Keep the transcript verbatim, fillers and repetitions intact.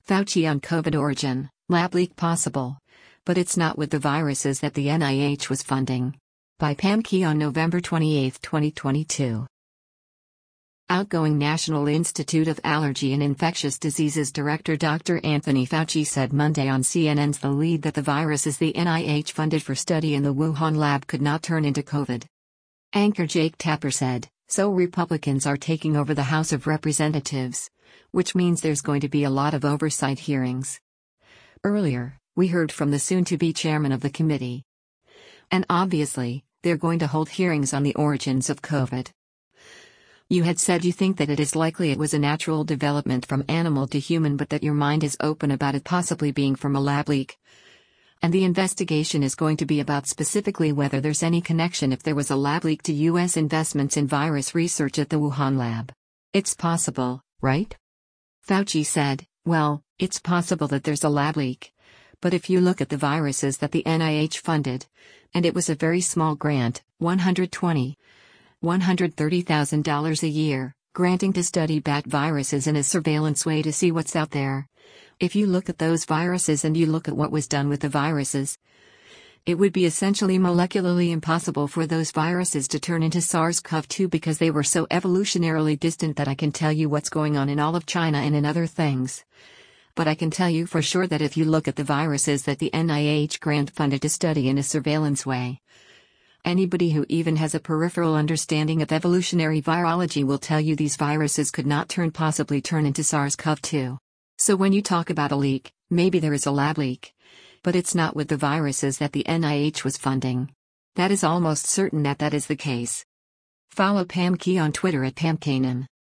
Fauci on COVID origin, lab leak possible. But it's not with the viruses that the N I H was funding. By Pam Key on November twenty-eighth, twenty twenty-two. Outgoing National Institute of Allergy and Infectious Diseases Director Doctor Anthony Fauci said Monday on C N N's The Lead that the viruses the N I H funded for study in the Wuhan lab could not turn into COVID. Anchor Jake Tapper said, "So Republicans are taking over the House of Representatives, which means there's going to be a lot of oversight hearings." Earlier, we heard from the soon-to-be chairman of the committee. And obviously, they're going to hold hearings on the origins of COVID. You had said you think that it is likely it was a natural development from animal to human, but that your mind is open about it possibly being from a lab leak. And the investigation is going to be about specifically whether there's any connection if there was a lab leak to U S investments in virus research at the Wuhan lab. It's possible, right? Fauci said, "Well, it's possible that there's a lab leak. But if you look at the viruses that the N I H funded, and it was a very small grant, one hundred twenty thousand, one hundred thirty thousand dollars a year, granting to study bat viruses in a surveillance way to see what's out there. If you look at those viruses and you look at what was done with the viruses, it would be essentially molecularly impossible for those viruses to turn into SARS CoV two because they were so evolutionarily distant that I can tell you what's going on in all of China and in other things. But I can tell you for sure that if you look at the viruses that the N I H grant funded to study in a surveillance way, anybody who even has a peripheral understanding of evolutionary virology will tell you these viruses could not turn possibly turn into SARS CoV two. So when you talk about a leak, maybe there is a lab leak. But it's not with the viruses that the N I H was funding. That is almost certain that that is the case." Follow Pam Key on Twitter at Pam Kanan.